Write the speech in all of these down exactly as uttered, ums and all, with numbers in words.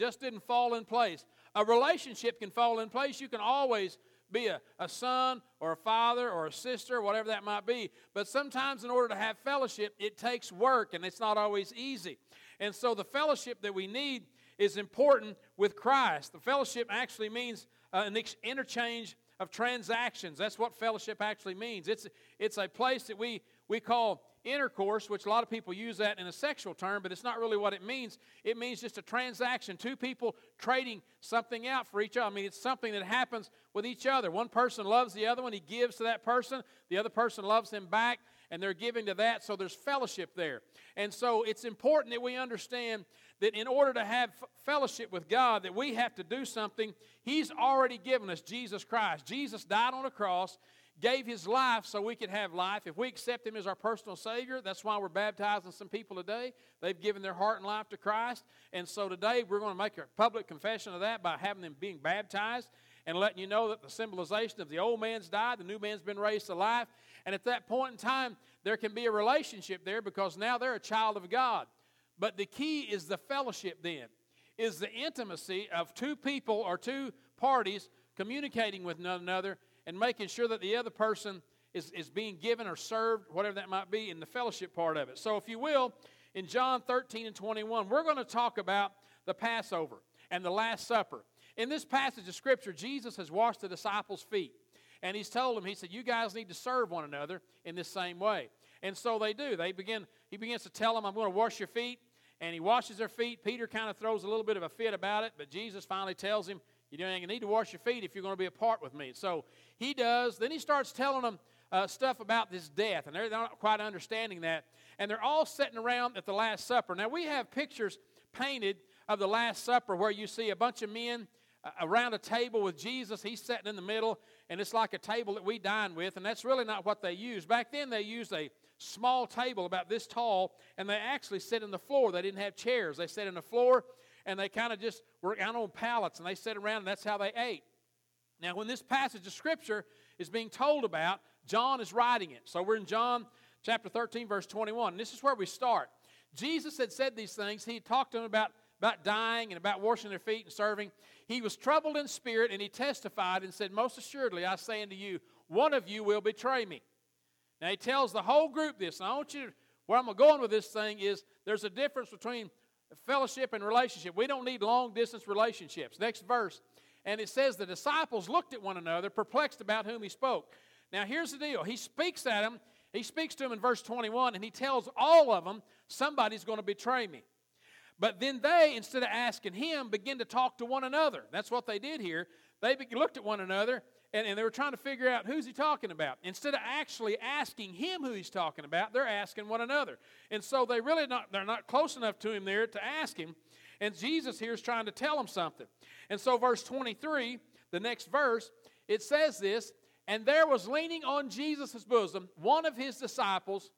just didn't fall in place. A relationship can fall in place. You can always be a, a son or a father or a sister, whatever that might be. But sometimes in order to have fellowship, it takes work, and it's not always easy. And so the fellowship that we need is important with Christ. The fellowship actually means uh, an ex- interchange of transactions. That's what fellowship actually means. It's, it's a place that we, we call intercourse, which a lot of people use that in a sexual term, but it's not really what it means. It means just a transaction, two people trading something out for each other. I mean, it's something that happens with each other. One person loves the other one, he gives to that person, the other person loves him back, and they're giving to that, so there's fellowship there. And so it's important that we understand that in order to have f- fellowship with God, that we have to do something. He's already given us Jesus Christ. Jesus died on a cross, gave His life so we could have life. If we accept Him as our personal Savior, that's why we're baptizing some people today. They've given their heart and life to Christ. And so today we're going to make a public confession of that by having them being baptized and letting you know that the symbolization of the old man's died, the new man's been raised to life. And at that point in time, there can be a relationship there because now they're a child of God. But the key is the fellowship then, is the intimacy of two people or two parties communicating with one another and making sure that the other person is, is being given or served, whatever that might be, in the fellowship part of it. So if you will, in John thirteen and twenty-one, we're going to talk about the Passover and the Last Supper. In this passage of Scripture, Jesus has washed the disciples' feet. And He's told them, He said, you guys need to serve one another in this same way. And so they do. They begin. He begins to tell them, I'm going to wash your feet. And He washes their feet. Peter kind of throws a little bit of a fit about it, but Jesus finally tells him, you don't need to wash your feet if you're going to be a part with me. So He does. Then He starts telling them uh, stuff about this death, and they're not quite understanding that. And they're all sitting around at the Last Supper. Now, we have pictures painted of the Last Supper where you see a bunch of men uh, around a table with Jesus. He's sitting in the middle, and it's like a table that we dine with, and that's really not what they used. Back then, they used a small table about this tall, and they actually sit on the floor. They didn't have chairs. They sat on the floor, and they kind of just were out on pallets, and they sat around, and that's how they ate. Now, when this passage of Scripture is being told about, John is writing it. So we're in John chapter thirteen, verse twenty-one, and this is where we start. Jesus had said these things. He had talked to them about, about dying and about washing their feet and serving. He was troubled in spirit, and He testified and said, most assuredly, I say unto you, one of you will betray me. Now, He tells the whole group this, and I want you to, where I'm going with this thing is there's a difference between fellowship and relationship. We don't need long-distance relationships. Next verse, and it says the disciples looked at one another, perplexed about whom He spoke. Now, here's the deal. He speaks at them. He speaks to them in verse twenty-one, and He tells all of them, somebody's going to betray me. But then they, instead of asking Him, begin to talk to one another. That's what they did here. They looked at one another, and, and they were trying to figure out who's He talking about. Instead of actually asking Him who He's talking about, they're asking one another. And so they really not, they're not close enough to Him there to ask Him. And Jesus here is trying to tell them something. And so verse twenty-three, the next verse, it says this, and there was leaning on Jesus' bosom one of His disciples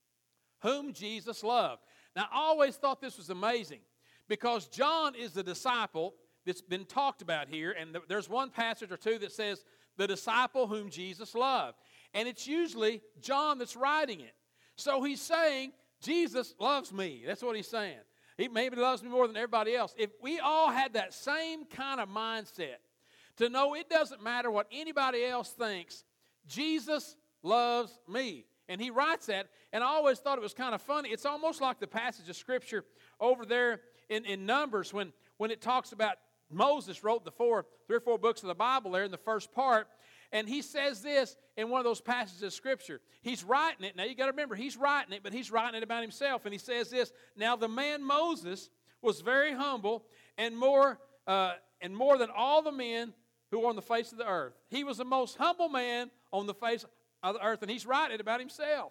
whom Jesus loved. Now, I always thought this was amazing because John is the disciple that's been talked about here, and there's one passage or two that says the disciple whom Jesus loved. And it's usually John that's writing it. So he's saying, Jesus loves me. That's what he's saying. He maybe loves me more than everybody else. If we all had that same kind of mindset to know it doesn't matter what anybody else thinks, Jesus loves me. And he writes that, and I always thought it was kind of funny. It's almost like the passage of Scripture over there in, in Numbers when, when it talks about Moses wrote the four, three or four books of the Bible there in the first part, and he says this in one of those passages of Scripture. He's writing it. Now, you got to remember, he's writing it, but he's writing it about himself, and he says this, now the man Moses was very humble and more, uh, and more than all the men who were on the face of the earth. He was the most humble man on the face of the earth, and he's writing it about himself.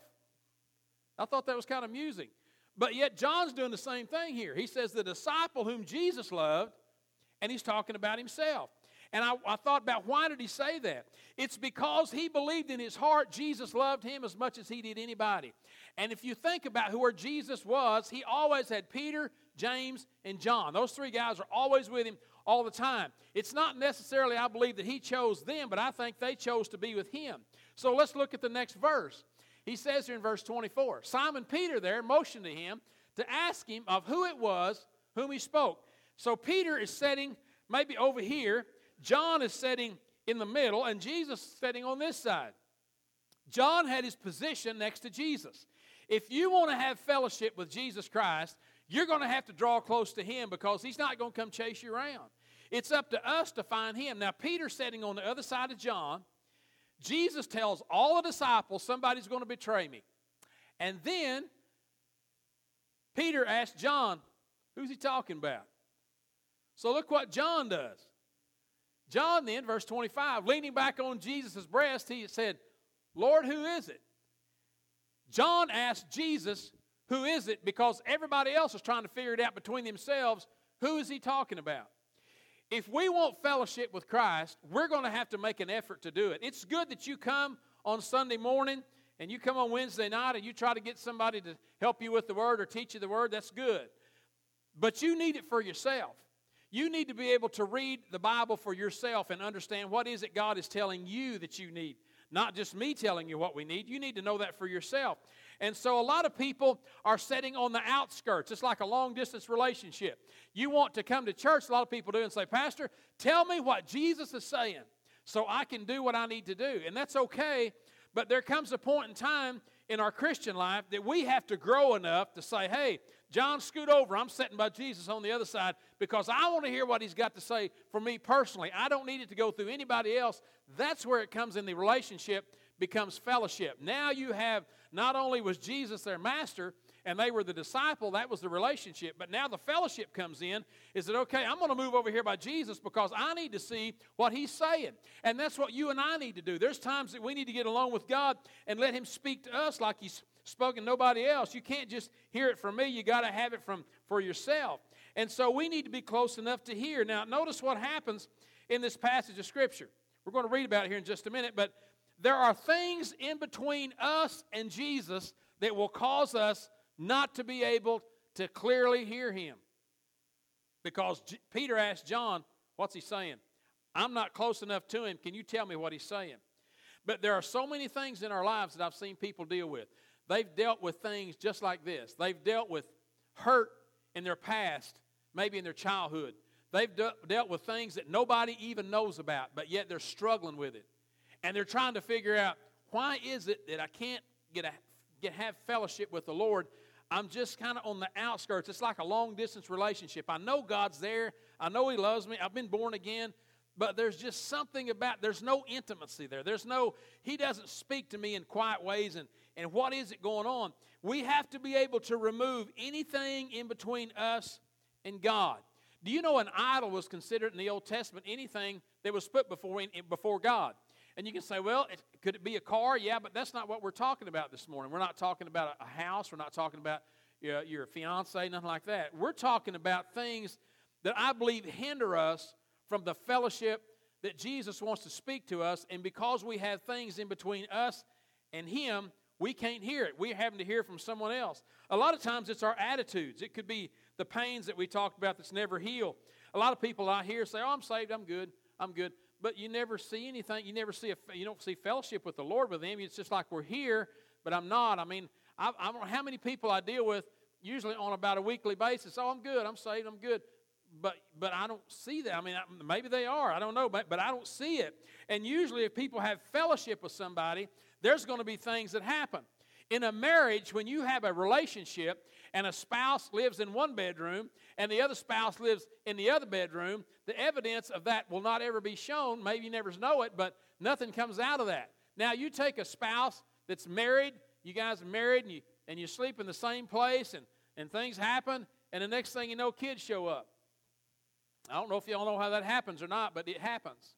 I thought that was kind of amusing. But yet John's doing the same thing here. He says the disciple whom Jesus loved, and he's talking about himself. And I, I thought about why did he say that? It's because he believed in his heart Jesus loved him as much as he did anybody. And if you think about who where Jesus was, he always had Peter, James, and John. Those three guys are always with him all the time. It's not necessarily, I believe, that he chose them, but I think they chose to be with him. So let's look at the next verse. He says here in verse twenty-four, Simon Peter there motioned to him to ask him of who it was whom he spoke. So Peter is sitting maybe over here. John is sitting in the middle, and Jesus is sitting on this side. John had his position next to Jesus. If you want to have fellowship with Jesus Christ, you're going to have to draw close to him because he's not going to come chase you around. It's up to us to find him. Now, Peter's sitting on the other side of John. Jesus tells all the disciples, somebody's going to betray me. And then Peter asked John, who's he talking about? So look what John does. John then, verse twenty-five, leaning back on Jesus' breast, he said, Lord, who is it? John asked Jesus, who is it? Because everybody else is trying to figure it out between themselves. Who is he talking about? If we want fellowship with Christ, we're going to have to make an effort to do it. It's good that you come on Sunday morning and you come on Wednesday night and you try to get somebody to help you with the Word or teach you the Word. That's good. But you need it for yourself. You need to be able to read the Bible for yourself and understand what is it God is telling you that you need. Not just me telling you what we need. You need to know that for yourself. And so a lot of people are sitting on the outskirts. It's like a long-distance relationship. You want to come to church, a lot of people do, and say, Pastor, tell me what Jesus is saying so I can do what I need to do. And that's okay, but there comes a point in time in our Christian life that we have to grow enough to say, hey, John, scoot over. I'm sitting by Jesus on the other side because I want to hear what he's got to say for me personally. I don't need it to go through anybody else. That's where it comes in the relationship, becomes fellowship. Now you have, not only was Jesus their master and they were the disciple, that was the relationship, but now the fellowship comes in. Is that okay, I'm going to move over here by Jesus because I need to see what he's saying. And that's what you and I need to do. There's times that we need to get along with God and let him speak to us like he's spoken to nobody else. You can't just hear it from me. You got to have it from for yourself. And so we need to be close enough to hear. Now, notice what happens in this passage of Scripture. We're going to read about it here in just a minute, but there are things in between us and Jesus that will cause us not to be able to clearly hear him. Because J- Peter asked John, what's he saying? I'm not close enough to him. Can you tell me what he's saying? But there are so many things in our lives that I've seen people deal with. They've dealt with things just like this. They've dealt with hurt in their past, maybe in their childhood. They've de- dealt with things that nobody even knows about, but yet they're struggling with it. And they're trying to figure out, why is it that I can't get a, get have fellowship with the Lord? I'm just kind of on the outskirts. It's like a long-distance relationship. I know God's there. I know he loves me. I've been born again. But there's just something about, there's no intimacy there. There's no, he doesn't speak to me in quiet ways. And, and what is it going on? We have to be able to remove anything in between us and God. Do you know an idol was considered in the Old Testament anything that was put before, before God? And you can say, well, it, could it be a car? Yeah, but that's not what we're talking about this morning. We're not talking about a house. We're not talking about your, your fiance, nothing like that. We're talking about things that I believe hinder us from the fellowship that Jesus wants to speak to us. And because we have things in between us and him, we can't hear it. We're having to hear from someone else. A lot of times it's our attitudes. It could be the pains that we talked about that's never healed. A lot of people out here say, oh, I'm saved, I'm good, I'm good. But you never see anything. You never see a, you don't see fellowship with the Lord with him. It's just like we're here, but I'm not. I mean, I, I don't know how many people I deal with, usually on about a weekly basis. Oh, I'm good. I'm saved. I'm good. But but I don't see that. I mean, maybe they are. I don't know. But, but I don't see it. And usually if people have fellowship with somebody, there's going to be things that happen. In a marriage, when you have a relationship and a spouse lives in one bedroom and the other spouse lives in the other bedroom, the evidence of that will not ever be shown. Maybe you never know it, but nothing comes out of that. Now, you take a spouse that's married, you guys are married, and you, and you sleep in the same place, and, and things happen, and the next thing you know, kids show up. I don't know if you all know how that happens or not, but it happens.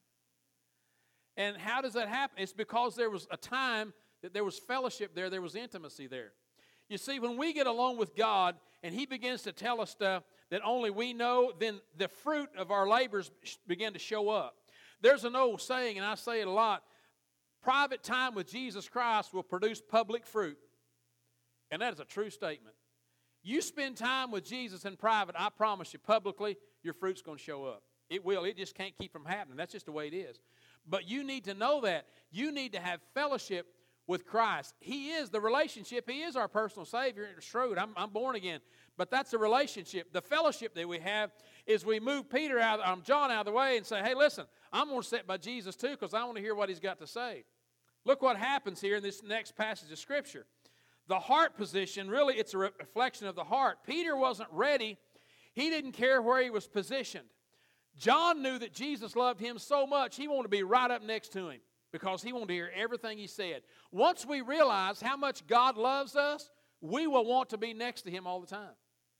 And how does that happen? It's because there was a time that there was fellowship there, there was intimacy there. You see, when we get along with God and he begins to tell us stuff that only we know, then the fruit of our labors begin to show up. There's an old saying, and I say it a lot, private time with Jesus Christ will produce public fruit. And that is a true statement. You spend time with Jesus in private, I promise you, publicly, your fruit's going to show up. It will. It just can't keep from happening. That's just the way it is. But you need to know that. You need to have fellowship with Christ. He is the relationship. He is our personal Savior. It's true. I'm, I'm born again. But that's a relationship. The fellowship that we have is we move Peter out, um, John out of the way and say, hey, listen, I'm going to sit by Jesus too because I want to hear what he's got to say. Look what happens here in this next passage of Scripture. The heart position, really, it's a reflection of the heart. Peter wasn't ready. He didn't care where he was positioned. John knew that Jesus loved him so much, he wanted to be right up next to him because he wanted to hear everything he said. Once we realize how much God loves us, we will want to be next to him all the time.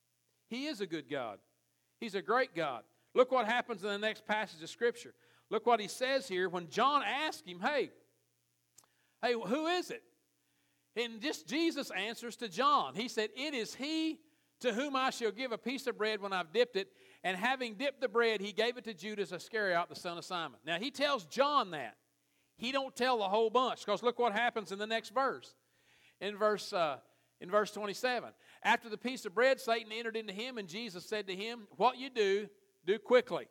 He is a good God. He's a great God. Look what happens in the next passage of Scripture. Look what he says here when John asked him, hey, hey, who is it? And just Jesus answers to John. He said, it is he to whom I shall give a piece of bread when I've dipped it. And having dipped the bread, he gave it to Judas Iscariot, the son of Simon. Now, he tells John that. He don't tell the whole bunch, because look what happens in the next verse. In verse, uh, in verse twenty-seven. After the piece of bread, Satan entered into him, and Jesus said to him, what you do, do quickly.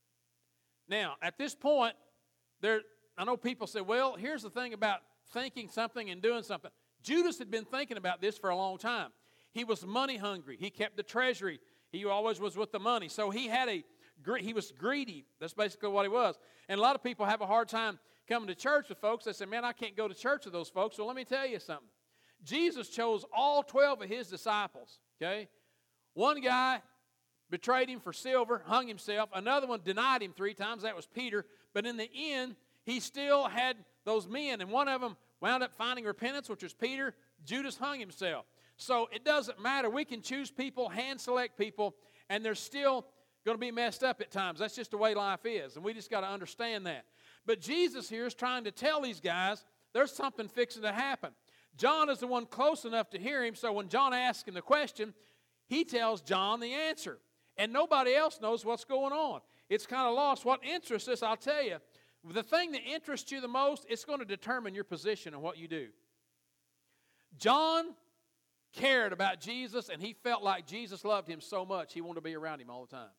Now, at this point, there, I know people say, well, here's the thing about thinking something and doing something. Judas had been thinking about this for a long time. He was money hungry. He kept the treasury. He always was with the money. So he had a, he was greedy. That's basically what he was. And a lot of people have a hard time coming to church with folks. They say, man, I can't go to church with those folks. So let me tell you something. Jesus chose all twelve of his disciples, okay? One guy betrayed him for silver, hung himself. Another one denied him three times. That was Peter. But in the end, he still had those men. And one of them wound up finding repentance, which was Peter. Judas hung himself. So it doesn't matter. We can choose people, hand select people, and they're still going to be messed up at times. That's just the way life is, and we just got to understand that. But Jesus here is trying to tell these guys there's something fixing to happen. John is the one close enough to hear him, so when John asks him the question, he tells John the answer. And nobody else knows what's going on. It's kind of lost. What interests us, I'll tell you, the thing that interests you the most, it's going to determine your position and what you do. John cared about Jesus, and he felt like Jesus loved him so much, he wanted to be around him all the time.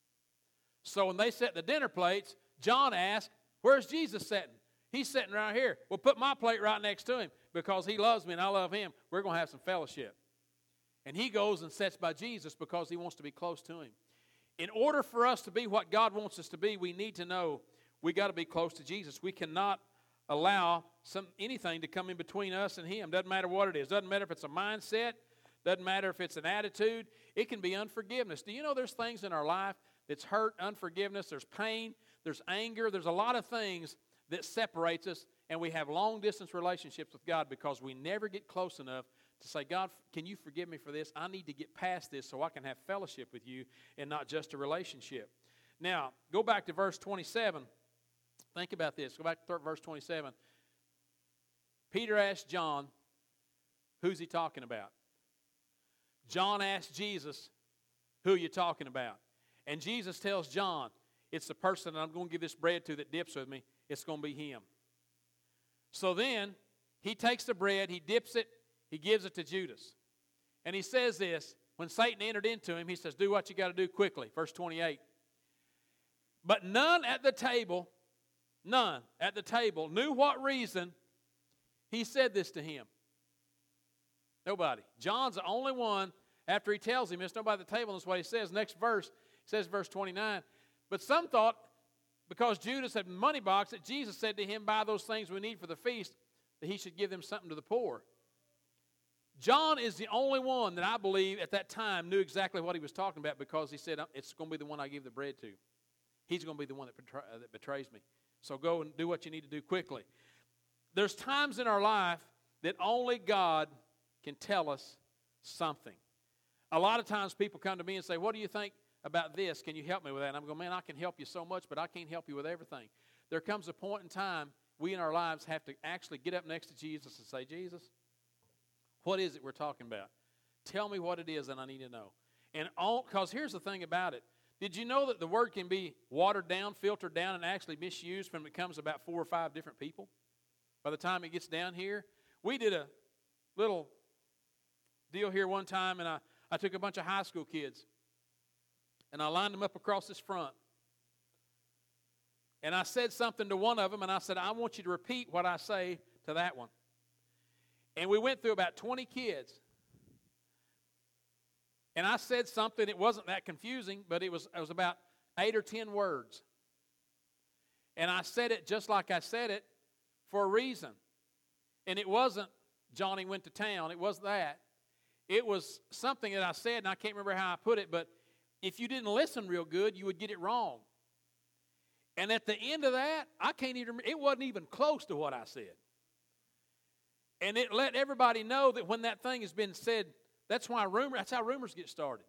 So when they set the dinner plates, John asked, where's Jesus sitting? He's sitting right here. Well, put my plate right next to him because he loves me and I love him. We're going to have some fellowship. And he goes and sits by Jesus because he wants to be close to him. In order for us to be what God wants us to be, we need to know we got to be close to Jesus. We cannot allow some anything to come in between us and him. Doesn't matter what it is. Doesn't matter if it's a mindset. Doesn't matter if it's an attitude. It can be unforgiveness. Do you know there's things in our life that's hurt, unforgiveness, there's pain, there's anger, there's a lot of things that separates us, and we have long-distance relationships with God because we never get close enough to say, God, can you forgive me for this? I need to get past this so I can have fellowship with you and not just a relationship. Now, go back to verse twenty-seven. Think about this. Go back to verse twenty-seven. Peter asked John, who's he talking about? John asked Jesus, who are you talking about? And Jesus tells John, it's the person that I'm going to give this bread to that dips with me. It's going to be him. So then, he takes the bread, he dips it, he gives it to Judas. And he says this, when Satan entered into him, he says, do what you got to do quickly. Verse twenty-eight. But none at the table, none at the table knew what reason he said this to him. Nobody. John's the only one, after he tells him this, nobody at the table knows what he says. Next verse, says verse twenty-nine. But some thought, because Judas had money box, that Jesus said to him, buy those things we need for the feast, that he should give them something to the poor. John is the only one that I believe at that time knew exactly what he was talking about because he said, it's going to be the one I give the bread to. He's going to be the one that, betray, uh, that betrays me. So go and do what you need to do quickly. There's times in our life that only God can tell us something. A lot of times people come to me and say, what do you think about this? Can you help me with that? And I'm going, man, I can help you so much, but I can't help you with everything. There comes a point in time we in our lives have to actually get up next to Jesus and say, Jesus, what is it we're talking about? Tell me what it is that I need to know. And all, because here's the thing about it. Did you know that the word can be watered down, filtered down, and actually misused when it comes to about four or five different people? By the time it gets down here, we did a little deal here one time, and I, I took a bunch of high school kids, and I lined them up across this front. And I said something to one of them, and I said, I want you to repeat what I say to that one. And we went through about twenty kids. And I said something, it wasn't that confusing, but it was, it was about eight or ten words. And I said it just like I said it for a reason. And it wasn't Johnny went to town. It wasn't that. It was something that I said, and I can't remember how I put it, but if you didn't listen real good, you would get it wrong. And at the end of that, I can't even remember, it wasn't even close to what I said. And it let everybody know that when that thing has been said, that's why rumor, that's how rumors get started.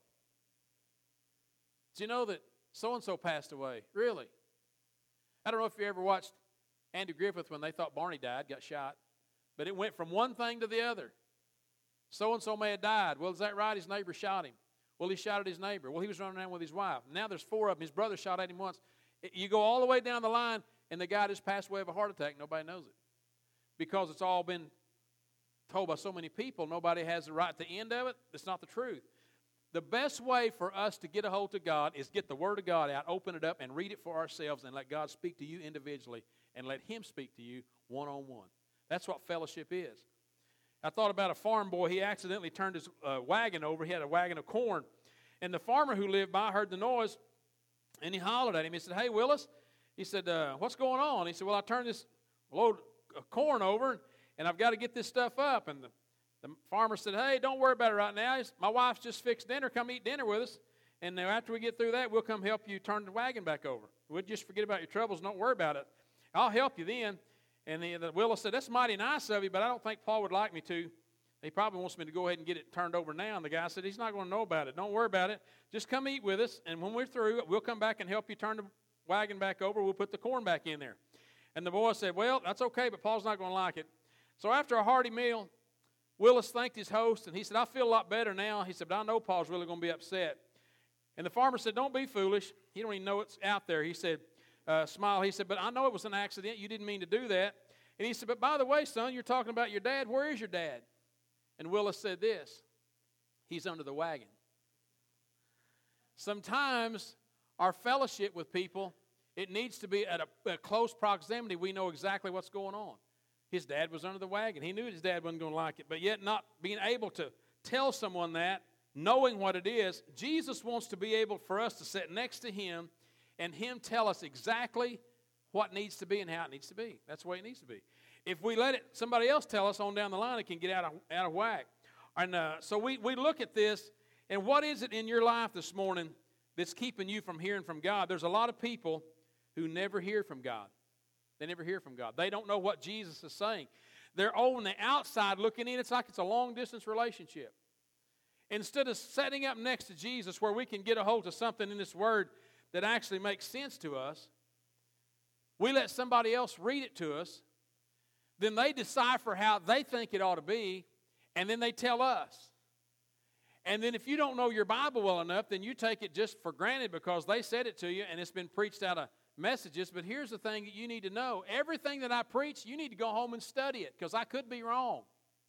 Did you know that so-and-so passed away? Really? I don't know if you ever watched Andy Griffith when they thought Barney died, got shot. But it went from one thing to the other. So-and-so may have died. Well, is that right? His neighbor shot him. Well, he shot at his neighbor. Well, he was running around with his wife. Now there's four of them. His brother shot at him once. You go all the way down the line, and the guy just passed away of a heart attack. Nobody knows it. Because it's all been told by so many people, nobody has the right at the end of it. It's not the truth. The best way for us to get a hold of God is get the Word of God out, open it up, and read it for ourselves, and let God speak to you individually, and let Him speak to you one-on-one. That's what fellowship is. I thought about a farm boy. He accidentally turned his uh, wagon over. He had a wagon of corn. And the farmer who lived by heard the noise, and he hollered at him. He said, "Hey, Willis," he said, uh, "what's going on?" He said, "Well, I turned this load of corn over, and I've got to get this stuff up." And the, the farmer said, "Hey, don't worry about it right now. Said, my wife's just fixed dinner. Come eat dinner with us. And uh, after we get through that, we'll come help you turn the wagon back over. We'll just forget about your troubles. Don't worry about it. I'll help you then." And the, the Willis said, "That's mighty nice of you, but I don't think Paul would like me to. He probably wants me to go ahead and get it turned over now." And the guy said, "He's not going to know about it. Don't worry about it. Just come eat with us, and when we're through, we'll come back and help you turn the wagon back over. We'll put the corn back in there." And the boy said, "Well, that's okay, but Paul's not going to like it." So after a hearty meal, Willis thanked his host, and he said, "I feel a lot better now." He said, "But I know Paul's really going to be upset." And the farmer said, "Don't be foolish. He don't even know it's out there." He said, uh, smile. He said, "But I know it was an accident. You didn't mean to do that." And he said, "But by the way, son, you're talking about your dad. Where is your dad?" And Willis said this, "He's under the wagon." Sometimes our fellowship with people, it needs to be at a, a close proximity. We know exactly what's going on. His dad was under the wagon. He knew his dad wasn't going to like it, but yet not being able to tell someone that, knowing what it is, Jesus wants to be able for us to sit next to Him and Him tell us exactly what needs to be and how it needs to be. That's the way it needs to be. If we let it somebody else tell us on down the line, it can get out of, out of whack. And uh, so we, we look at this, and what is it in your life this morning that's keeping you from hearing from God? There's a lot of people who never hear from God. They never hear from God. They don't know what Jesus is saying. They're on the outside looking in. It's like it's a long-distance relationship. Instead of setting up next to Jesus where we can get a hold of something in this Word that actually makes sense to us, we let somebody else read it to us. Then they decipher how they think it ought to be, and then they tell us. And then if you don't know your Bible well enough, then you take it just for granted because they said it to you and it's been preached out of messages. But here's the thing that you need to know. Everything that I preach, you need to go home and study it because I could be wrong.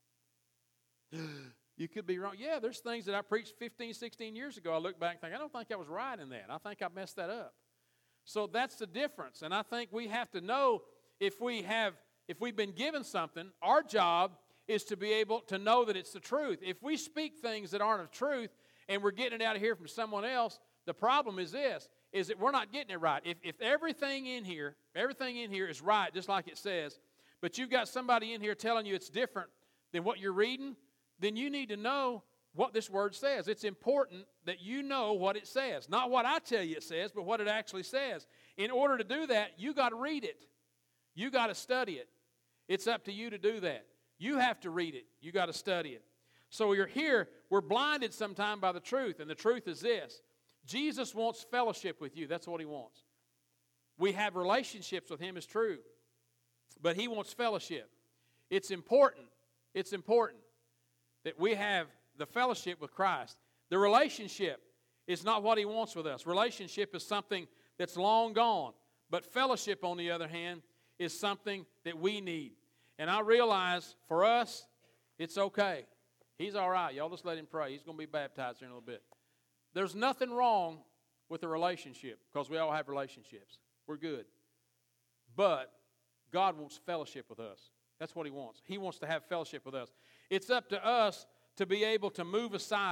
You could be wrong. Yeah, there's things that I preached fifteen, sixteen years ago. I look back and think, I don't think I was right in that. I think I messed that up. So that's the difference. And I think we have to know if we have If we've been given something, our job is to be able to know that it's the truth. If we speak things that aren't of truth and we're getting it out of here from someone else, the problem is this, is that we're not getting it right. If, if everything in here, everything in here is right, just like it says, but you've got somebody in here telling you it's different than what you're reading, then you need to know what this Word says. It's important that you know what it says. Not what I tell you it says, but what it actually says. In order to do that, you got to read it. You got to study it. It's up to you to do that. You have to read it. You got to study it. So you're here, we're blinded sometime by the truth, and the truth is this. Jesus wants fellowship with you. That's what He wants. We have relationships with Him, is true, but He wants fellowship. It's important. It's important that we have the fellowship with Christ. The relationship is not what He wants with us. Relationship is something that's long gone, but fellowship, on the other hand, is something that we need. And I realize for us, it's okay. He's all right. Y'all just let him pray. He's going to be baptized here in a little bit. There's nothing wrong with a relationship because we all have relationships. We're good. But God wants fellowship with us. That's what He wants. He wants to have fellowship with us. It's up to us to be able to move aside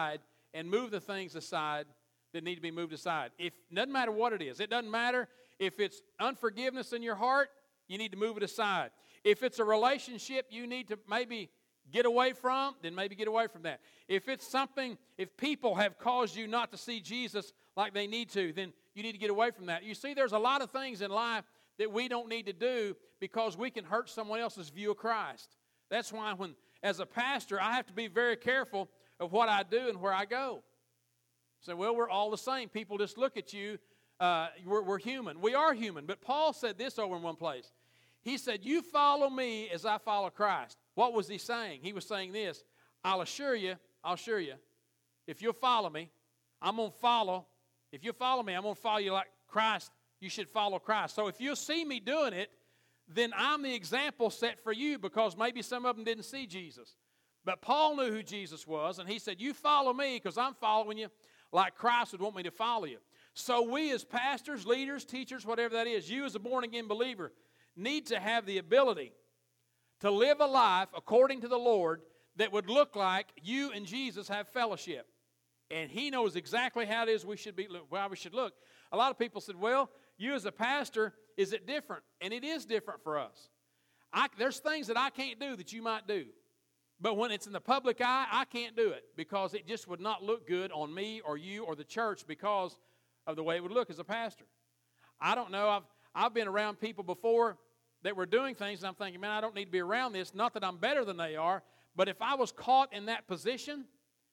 and move the things aside that need to be moved aside. If it doesn't matter what it is. It doesn't matter if it's unforgiveness in your heart, you need to move it aside. If it's a relationship you need to maybe get away from, then maybe get away from that. If it's something, if people have caused you not to see Jesus like they need to, then you need to get away from that. You see, there's a lot of things in life that we don't need to do because we can hurt someone else's view of Christ. That's why when, as a pastor, I have to be very careful of what I do and where I go. So, well, we're all the same. People just look at you. Uh, we're, we're human. We are human. But Paul said this over in one place. He said, you follow me as I follow Christ. What was he saying? He was saying this. I'll assure you, I'll assure you, if you'll follow me, I'm going to follow. If you follow me, I'm going to follow you like Christ. You should follow Christ. So if you'll see me doing it, then I'm the example set for you, because maybe some of them didn't see Jesus. But Paul knew who Jesus was, and he said, you follow me because I'm following you like Christ would want me to follow you. So we as pastors, leaders, teachers, whatever that is, you as a born-again believer need to have the ability to live a life according to the Lord that would look like you and Jesus have fellowship. And he knows exactly how it is we should be, how we should look. A lot of people said, well, you as a pastor, is it different? And it is different for us. I, there's things that I can't do that you might do. But when it's in the public eye, I can't do it because it just would not look good on me or you or the church because of the way it would look as a pastor. I don't know. I've, I've been around people before that were doing things, and I'm thinking, man, I don't need to be around this. Not that I'm better than they are, but if I was caught in that position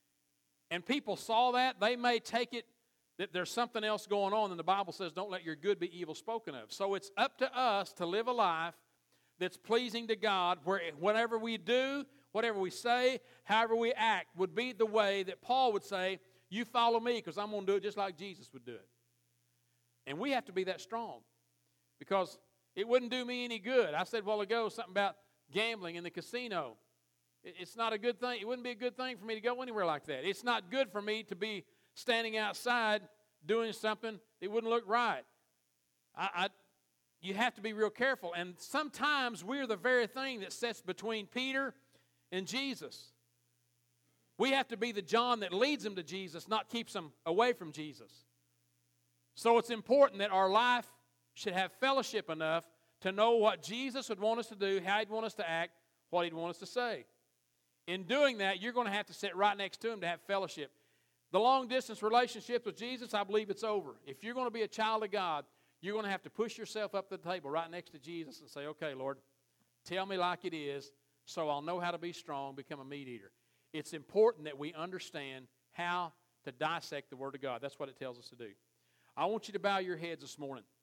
and people saw that, they may take it that there's something else going on, and the Bible says don't let your good be evil spoken of. So it's up to us to live a life that's pleasing to God, where whatever we do, whatever we say, however we act, would be the way that Paul would say, you follow me because I'm going to do it just like Jesus would do it. And we have to be that strong because it wouldn't do me any good. I said a while ago something about gambling in the casino. It's not a good thing. It wouldn't be a good thing for me to go anywhere like that. It's not good for me to be standing outside doing something that wouldn't look right. I, I, you have to be real careful. And sometimes we're the very thing that sets between Peter and Jesus. We have to be the John that leads them to Jesus, not keeps them away from Jesus. So it's important that our life should have fellowship enough to know what Jesus would want us to do, how he'd want us to act, what he'd want us to say. In doing that, you're going to have to sit right next to him to have fellowship. The long-distance relationship with Jesus, I believe it's over. If you're going to be a child of God, you're going to have to push yourself up to the table right next to Jesus and say, okay, Lord, tell me like it is so I'll know how to be strong, become a meat eater. It's important that we understand how to dissect the Word of God. That's what it tells us to do. I want you to bow your heads this morning.